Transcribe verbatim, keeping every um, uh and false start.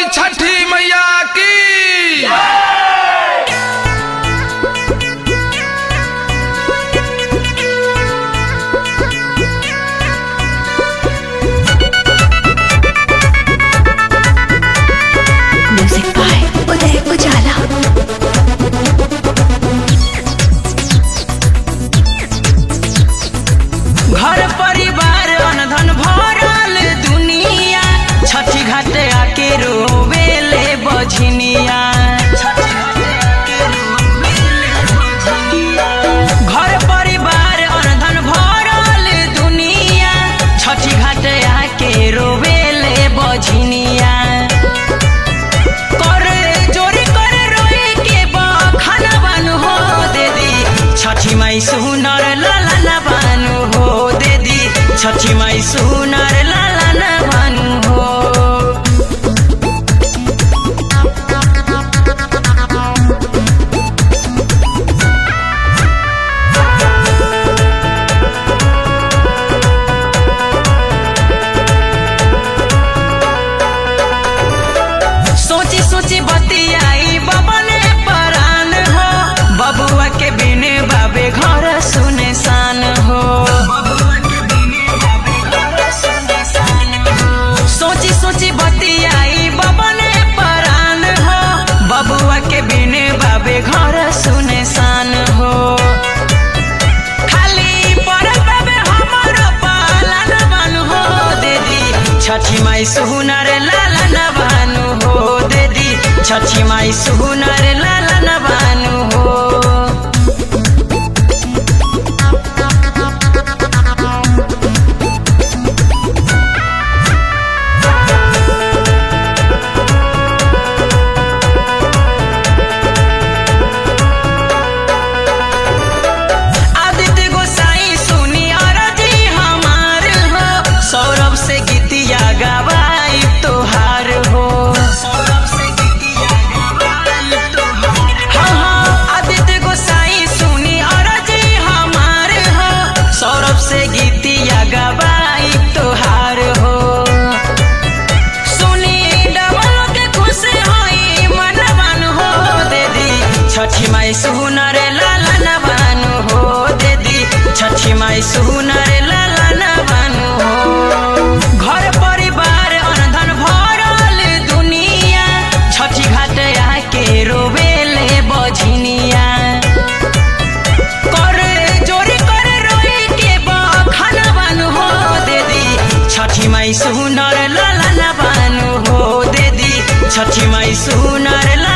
छठी मैया की। Music by उदय उजाला। घर परिवार अनधन भरल दुनिया, छठी घाटे आके रोवेले बझनिया। घर परिवार अनधन भरल दुनिया, छठी घाटे आके रोवेले बझनिया। छठी माई सुनर लाला न बानु हो देदी, छठी माई सुनर लाला न बानु हो। सोची सोची बतियाई बबने परान हो, बबुआ के बिने बाबे घर सुनसान हो। सोची सोची बतियाई बबने परान हो, बबुआ के बिने बाबे घर सुनसान हो। खाली परल बाबे हमर पालन बानु हो देदी, छठी माई सुनर लाला न बानु हो देदी, छठी माई सुनर लाला न बानु हो। सौरभ से गीतिया गवाई तोहार हो, हाँ हाँ आदित्य गोसाई सुनी अरजी हमार हो, सौरभ से गीतिया गवाई तोहार हो। सुनी डबल के खुश होई मनवान हो देदी, छठी माई सुनर लाला न बानु हो देदी, छठी माई सुनर लाला न बानु हो। घर परिवार अनधन भरल दुनिया, छठी घाटे आके रोवेले बझनिया। कर जोरी कर रोई के बखाना बानु हो देदी, छठी माई सुनर लाला न बानु हो देदी, छठी माई सुनर